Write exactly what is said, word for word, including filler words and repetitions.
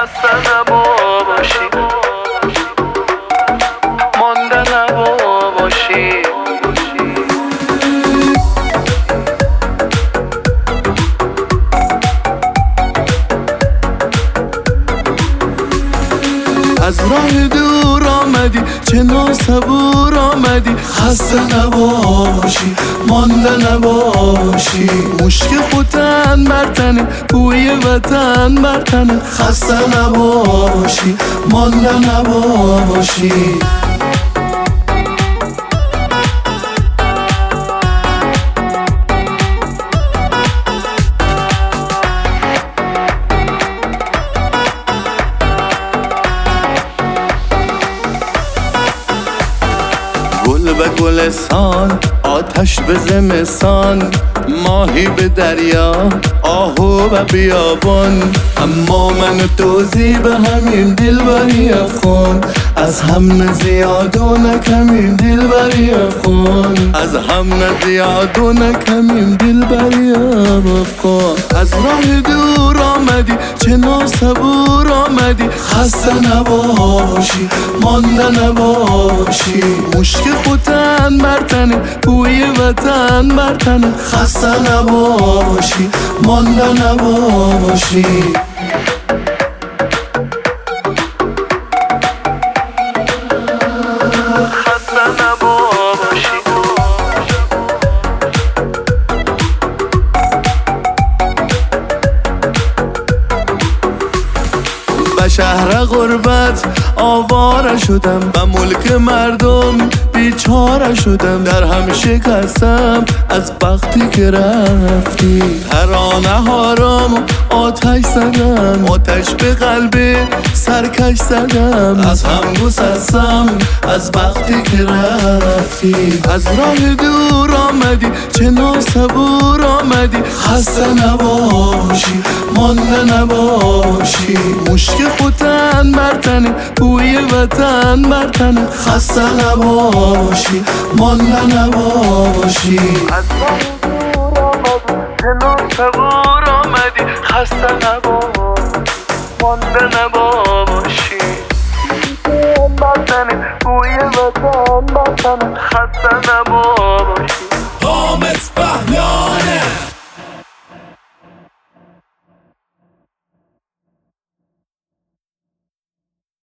خسته نباشی، مانده نباشی. از راه دور آمدی چه ناصبور آمدی، خسته نباشی، مانده نباشی. مشک خوتن بر تنه، بوی وطن بر تنه، خسته نباشی، مانده نباشی. گل به گلستان، آتش به زمستان، ماهی به دریا، آهو به بیابان. اما من و توزی به همین دلبری افغان، از هم نه زیاد و نه کمیم دلبری افغان، از هم نه زیاد و نه کمیم دلبری افغان. از راه دور آمدی چه ناصبور آمدی، خسته نباشی، مانده نباشی. مشک خوتن بر تنه، بوی وطن بر تنه، خسته نباشی، مانده نباشی. به شهر غربت آواره شدم، به ملک مردم بیچاره شدم. در هم شکستم از وقتی که رفتی، ترانه هارم آتش زدم، آتش به قلب سرکش زدم. از هم گسستم از وقتی که رفتی. از راه دور آمدی چه ناصبور آمدی، خسته نباشی، مانده نباشی. مشک خوتن بر تنه، بوی وطن بر تنه، خسته نباشی، مانده نباشی. از راه دور آمدی چه ناصبور آمدی، خسته نباشی، مانده نباشی. بر تنه، بوی وطن بر تنه، خسته نباشی.